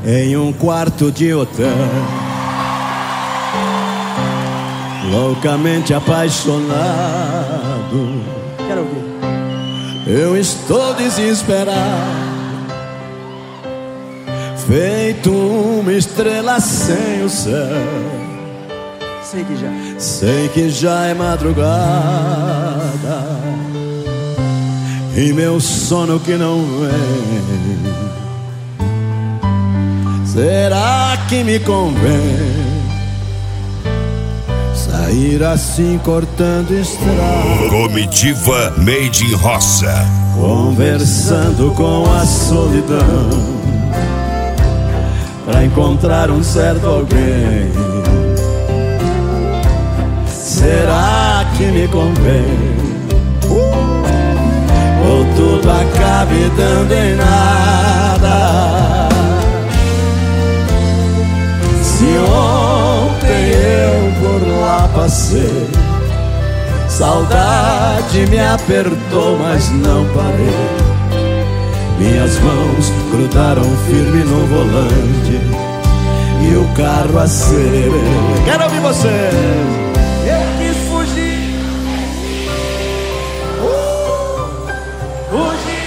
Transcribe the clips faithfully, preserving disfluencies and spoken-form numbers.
em um quarto de hotel, loucamente apaixonado. Quero ouvir. Eu estou desesperado, feito uma estrela sem o céu. Sei que já. Sei que já é madrugada e meu sono que não vem. Será que me convém sair assim cortando estrada? Comitiva Made in Roça, conversando com a solidão, pra encontrar um certo alguém. Será que me convém? Ou tudo acabe dando em nada? Se ontem eu por lá passei, saudade me apertou, mas não parei. Minhas mãos grudaram firme no volante e o carro acelerou. Quero ouvir você! Eu quis fugir, uh, fugir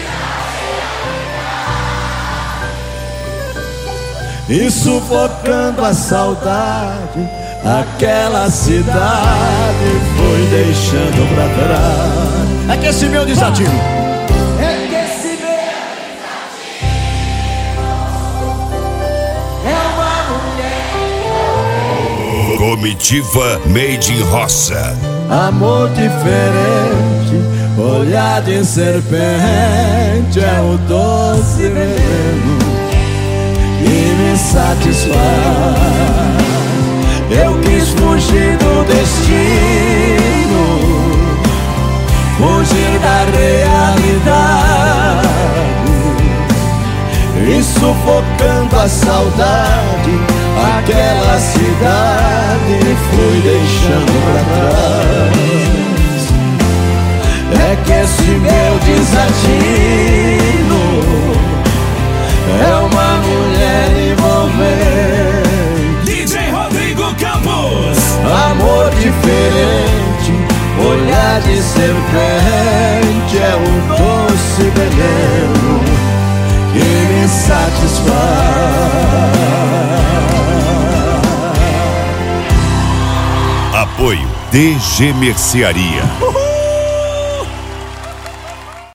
e sufocando a saudade, aquela cidade foi deixando pra trás. É que esse meu desatino, é que esse meu é uma mulher. Comitiva Made in Roça, amor diferente, olhar de serpente, é o doce veneno que me satisfaz. Eu quis fugir do destino, fugir da realidade, e sufocando a saudade, aquela cidade fui deixando pra trás. É que esse meu desatino é uma mulher envolvente, D J Rodrigo Campos, amor diferente, olhar de serpente, é um doce veneno que me satisfaz. apoio D G Mercearia.